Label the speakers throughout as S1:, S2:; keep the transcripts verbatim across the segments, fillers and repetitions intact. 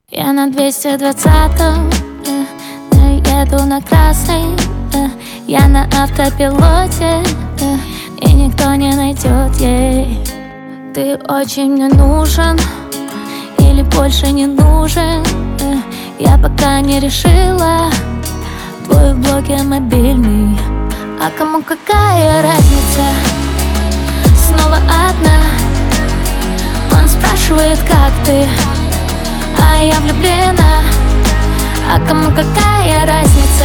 S1: Я на двести двадцатом, э, э, еду на красный, э, я на автопилоте, э, и никто не найдет ей. Ты очень мне нужен или больше не нужен, э, я пока не решила. Твой в блоке мобильный, а кому какая разница? Снова одна. Он спрашивает, как ты, а я влюблена. А кому какая разница?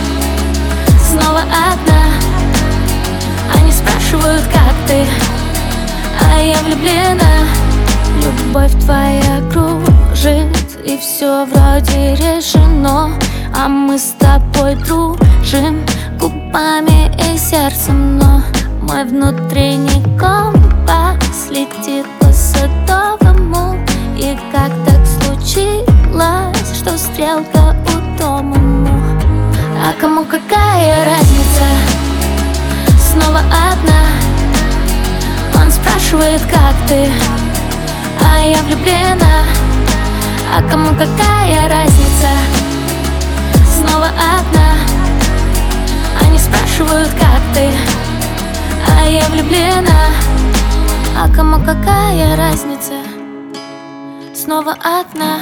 S1: Снова одна. Они спрашивают, как ты, а я влюблена. Любовь твоя кружит, и все вроде решено, а мы с тобой дружим губами и сердцем. Но мой внутренний компас летит по садовому. И как так случилось, что стрелка у дома? А кому какая разница? Снова одна. Он спрашивает, как ты, а я влюблена. А кому какая разница? Снова одна. Они спрашивают, как ты, а я влюблена. А кому какая разница? Снова одна.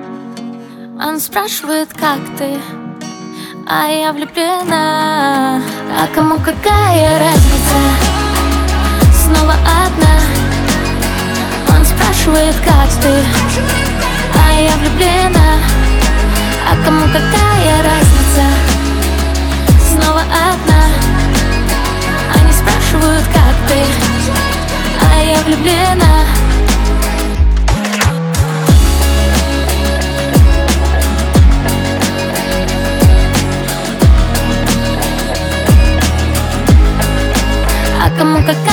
S1: Он спрашивает, как ты, а я влюблена. А кому какая разница? Снова одна. Он спрашивает, как ты, а я влюблена. А кому какая разница? Снова одна. Они спрашивают, как ты, а я влюблена. А кому какая